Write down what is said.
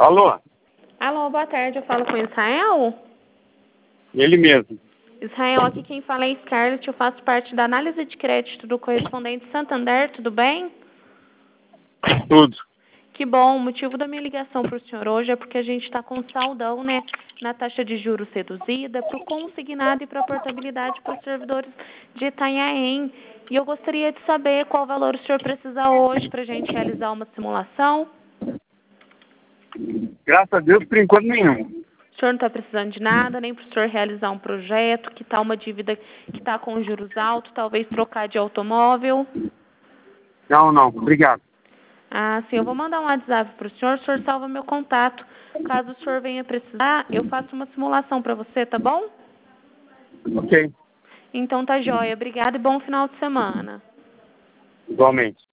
Alô? Alô, boa tarde, eu falo com o Israel? Ele mesmo. Israel, aqui quem fala é Scarlett, eu faço parte da análise de crédito do correspondente Santander, tudo bem? Tudo. Que bom, o motivo da minha ligação para o senhor hoje é porque a gente está com saldão, né, na taxa de juros reduzida, para o consignado e para a portabilidade para os servidores de Itanhaém. E eu gostaria de saber qual valor o senhor precisa hoje para a gente realizar uma simulação. Graças a Deus, por enquanto, nenhum. O senhor não está precisando de nada, nem para o senhor realizar um projeto, que está uma dívida que está com juros altos, talvez trocar de automóvel. Não. Obrigado. Ah, sim, eu vou mandar um WhatsApp para o senhor salva meu contato. Caso o senhor venha precisar, eu faço uma simulação para você, tá bom? Ok. Então tá jóia. Obrigada e bom final de semana. Igualmente.